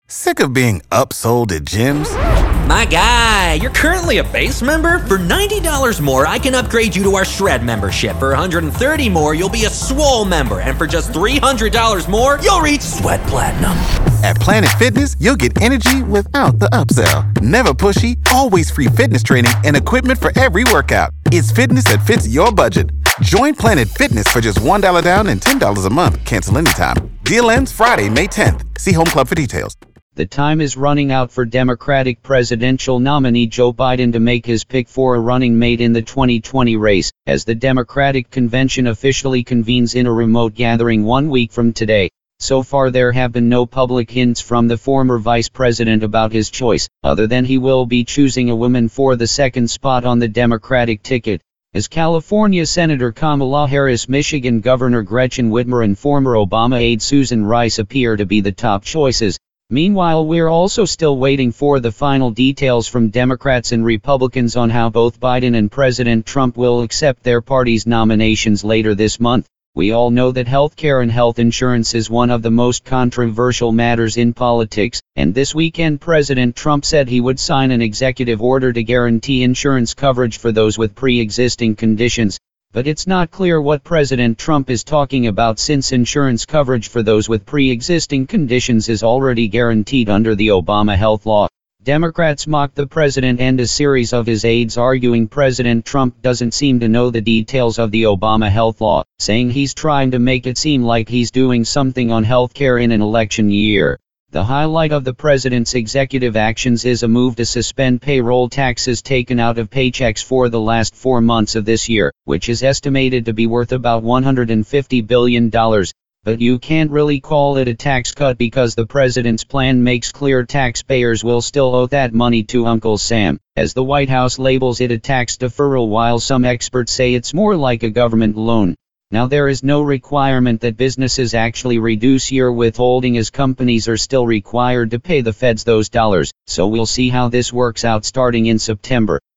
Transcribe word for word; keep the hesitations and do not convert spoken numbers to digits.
Sick of being upsold at gyms? My guy, you're currently a base member? For ninety dollars more, I can upgrade you to our Shred membership. For one hundred thirty dollars more, you'll be a Swole member. And for just three hundred dollars more, you'll reach Sweat Platinum. At Planet Fitness, you'll get energy without the upsell. Never pushy, always free fitness training and equipment for every workout. It's fitness that fits your budget. Join Planet Fitness for just one dollar down and ten dollars a month. Cancel anytime. Deal ends Friday, May tenth. See Home Club for details. The time is running out for Democratic presidential nominee Joe Biden to make his pick for a running mate in the twenty twenty race, as the Democratic convention officially convenes in a remote gathering one week from today. So far there have been no public hints from the former vice president about his choice, other than he will be choosing a woman for the second spot on the Democratic ticket. As California Senator Kamala Harris, Michigan Governor Gretchen Whitmer and former Obama aide Susan Rice appear to be the top choices. Meanwhile, we're also still waiting for the final details from Democrats and Republicans on how both Biden and President Trump will accept their party's nominations later this month. We all know that healthcare and health insurance is one of the most controversial matters in politics, and this weekend President Trump said he would sign an executive order to guarantee insurance coverage for those with pre-existing conditions. But it's not clear what President Trump is talking about, since insurance coverage for those with pre-existing conditions is already guaranteed under the Obama health law. Democrats mocked the president and a series of his aides, arguing President Trump doesn't seem to know the details of the Obama health law, saying he's trying to make it seem like he's doing something on health care in an election year. The highlight of the president's executive actions is a move to suspend payroll taxes taken out of paychecks for the last four months of this year, which is estimated to be worth about one hundred fifty billion dollars. But you can't really call it a tax cut because the president's plan makes clear taxpayers will still owe that money to Uncle Sam, as the White House labels it a tax deferral, while some experts say it's more like a government loan. Now, there is no requirement that businesses actually reduce your withholding, as companies are still required to pay the feds those dollars, so we'll see how this works out starting in September.